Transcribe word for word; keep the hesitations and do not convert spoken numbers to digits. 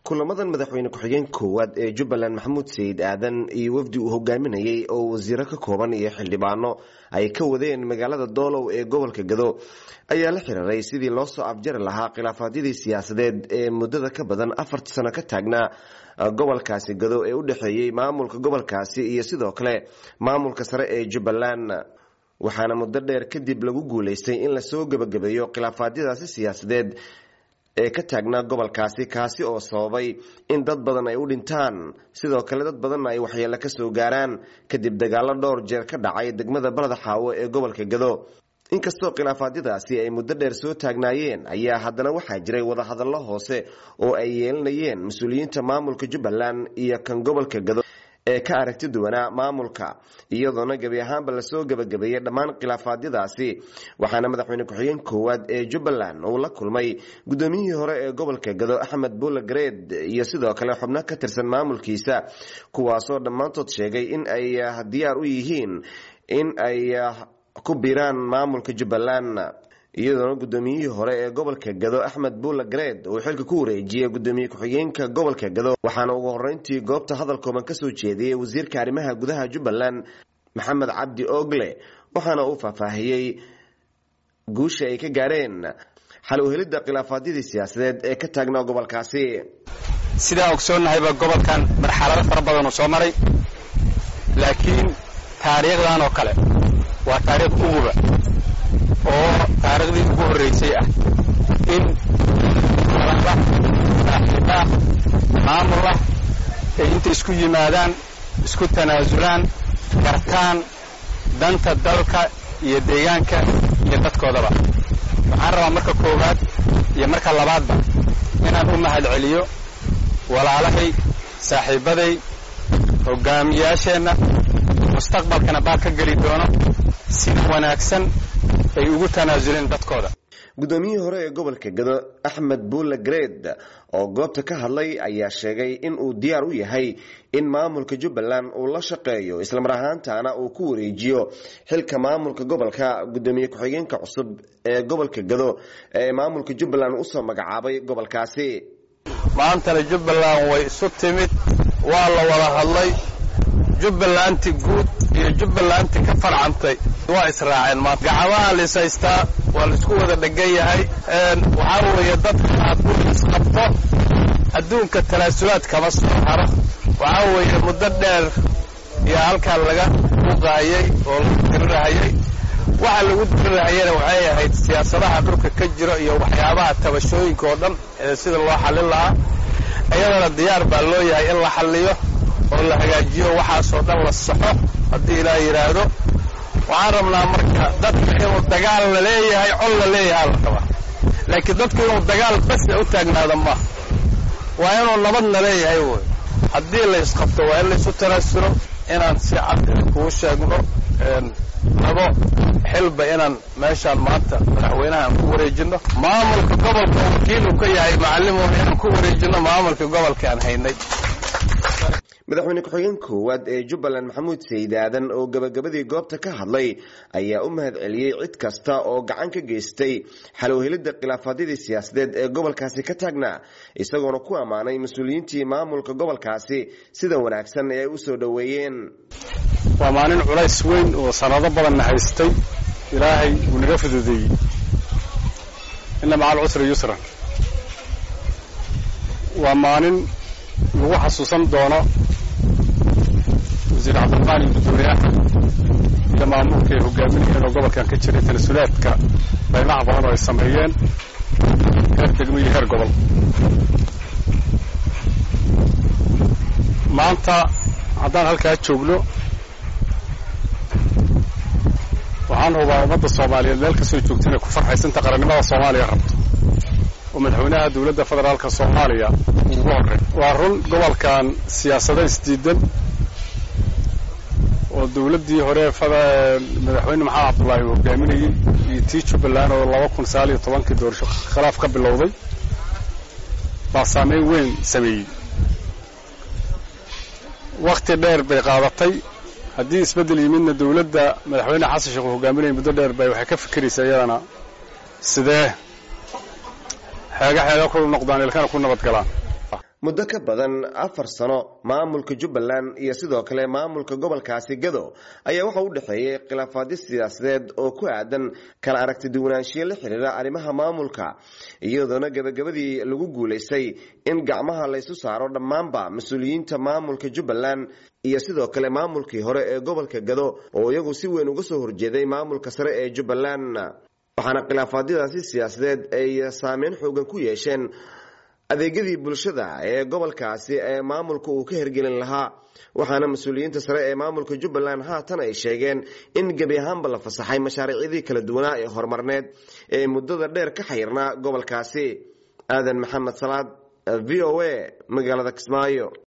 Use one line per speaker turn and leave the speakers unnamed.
kulamadan madaxweyne ku-xigeen koowaad ee Jubbaland Maxamuud Sayid Aadan iyo wafdi uu hogaaminayay oo wasiiro ka kooban iyo xildhibaano ay ka wadeen magaalada Doolow ee gobolka Gado ayaa la xiriiray sidii loo soo afjari lahaa khilaafaadkii siyaasadeed ee muddada ka badan afar sano ka taagnaa gobolkaasi Gado ee u dhaxeeyay maamulka gobolkaasi iyo sidoo kale maamulka sare ee Jubbaland waxaana muddo dheer kadib lagu guuleystay in la soo gabagabeeyo khilaafaadkaasi siyaasadeed ee ka taagnaa gobolkaasi kaasi oo sababay in dad badan ay u dhintaan sidoo kale dad badan ay waxyeello ka soo gaaraan kadib dagaalo dhowr jeer ka dhacay degmada Balada Xaawo ee gobolka Gado inkastoo khilaafaadkaasi ay muddo dheer soo taagnaayeen ayaa haddana waxaa jiray wada hadallo hoose oo ay yeelanayeen mas'uuliyiinta maamulka Jubbaland iyo kan gobolka Gado ee ka aragti duwanaa maamulka iyadoona gabi ahaanba la soo gabagabeeyay dhammaan khilaafaadkaasi waxaana madaxweyne ku-xigeen koowaad ee Jubbaland uu la kulmay gudoomiyihii hore ee gobolka Gado Axmed Buule Gareed iyo sidoo kale xubno ka tirsan maamulkiisa kuwaasoo dhammaantood sheegay in ay diyaar u yihiin in ay ku biiraan maamulka Jubbaland iyadoona gudoomiyihii hore ee gobolka Gado Axmed Buule Gareed uu xilka ku wareejiyay gudoomiye ku-xigeenka gobolka Gado waxaana ugu horeyntii goobta hadal kooban ka soo jeediyay wasiirka arrimaha gudaha Jubbaland Maxamed Cabdi Ogle waxaana uu faahfaahiyay guusha ay ka gaareen xal u helidda khilaafaadkii siyaasadeed ee ka taagnaa gobolkaasi
sida ogsoonahay gobolkan marxalado fara badan oo soo maray laakiin taariikhdan oo kale waa taariikh uguba oo taariikhdii ugu horeysay ah in maamul ah ay inta isku yimaadaan isku tanaasulaan gartaan danta dalka iyo deegaanka iyo dadkoodaba waxaan rabaa marka koowaad iyo marka labaadba inaan u mahad celiyo walaalahay saaxiibaday hogaamiyaasheenna mustaqbalkana baa ka geli doono si wanaagsan ay ugu tanaasuleen dadkooda
gudoomiyihii hore ee gobolka Gado Axmed Buule Gareed oo goobta ka hadlay ayaa sheegay in uu diyaar u yahay in maamulka Jubbaland uu la shaqeeyo isla mar ahaantaana uu ku wareejiyo xilka maamulka gobolka gudoomiye ku-xigeenka cusub ee gobolka Gado ee maamulka Jubbaland u soo magacaabay gobolkaasi
maanta Jubbaland way isu timid waa la wada hadlay Jubbaland guud iyo Jubbaland ka farcantay waa israaceen ma gacmaha la saystaa waa la isku wada dhagan yahay een waxa weeye dadka aad u isqabto adduunka talaasulaad kama soo haro waxa weeye muddo dheer iyo halka laga uqaayay oo la dirraayay waxa lagu dirraayay waxay ahayd siyaasadaha dhulka ka jira iyo waxyaabaha tabashooyinka oo dhan sida loo xalin lahaa ayadana diyaar baa loo yahay in la xalliyo oo la hagaajiyo waxa soo dhan la saxo hadii la yiraahdo waxaan rabnaa marka dadka inuu dagaal la leeyahay col la leeyahay la qaba laakiin dadku inuu dagaal bas u taagnaado ma waa inuu nabad la leeyahay hadii la isqabto waa in la isu taraasuro inaan si cad ku sheegno een labo xilba inaan meeshaan maanta madaxweynaha ku wareejino maamulka gobolka wakiil uu ka yahay macallin inaan ku wareejino maamulka gobolka aan haynay
madaxweyne ku-xigeen koowaad ee Jubbaland Maxamuud Sayid Aadan oo gabagabadii goobta ka hadlay ayaa u mahad celiyay cid kasta oo gacan ka geystay xal u helidda khilaafaadkii siyaasadeed ee gobolkaasi ka taagnaa isagoona ku amaanay mas'uuliyiintii maamulka gobolkaasi sida wanaagsan ee ay u soo dhaweeyeen
waa maalin culays weyn oo sanado badan haystay ilaahay uu naga fududeeyay inna macal usri yusra waa maalin lagu xasuusan doono wasiir Cabdulqaadir Duuriyaah iyo maamulka hogaaminaya gobolkan ka jiray tanasulaadka baynaha badan oo ay sameeyeen heer degmo iyo heer gobol maanta haddaan halkaa joogno waxaan hubaa ummadda Soomaaliyeed meel ka soo joogtay ku farxaysanta qarannimada Soomaaliya rabto oo madaxweynaha dawladda federaalka Soomaaliya ugu horeey waa run gobolkan siyaasadda isdiidan oo dawladdii hore madaxweyne Maxamed Cabdullaahi hogaaminayay iyo tii Jubbaland oo laba kun sagaal iyo toban kii doorasho khilaaf ka bilowday baa saameyn weyn sameeyay waqti dheer bay qaadatay haddii isbedel yimidna dawladda madaxweyne Xasan Sheekh hogaaminayay muddo dheer bay waxay ka fikiraysaa iyadana sidee xaga xaga ku noqdaan ilkaan ku nabad galaan
muddo ka badan afar sano maamulka Jubbaland iyo sidoo kale maamulka gobolkaasi Gado ayaa waxa u dhaxeeyay khilaafaadyo siyaasadeed oo ku aadan kala aragti duwanaanshiyo la xiriira arrimaha maamulka iyadoona gabagabadii lagu guuleysay in gacmaha la isu saaro dhammaanba mas'uuliyiinta maamulka Jubbaland iyo sidoo kale maamulkii hore ee gobolka Gado oo iyagu si weyn uga soo horjeeday maamulka sare ee Jubbaland waxaana khilaafaadyadaasi siyaasadeed ay saameyn xoogan ku yeesheen adeegyadii bulshada ee gobolkaasi ee maamulku uu ka hirgelin lahaa waxaana mas'uuliyiinta sare ee maamulka Jubbaland haatan ay sheegeen in gabi ahaanba la fasaxay mashaariicdii kala duwanaa ee horumarneed ee muddada dheer ka xayirnaa gobolkaasi aadan maxamed salaad V O A magaalada Kismaayo.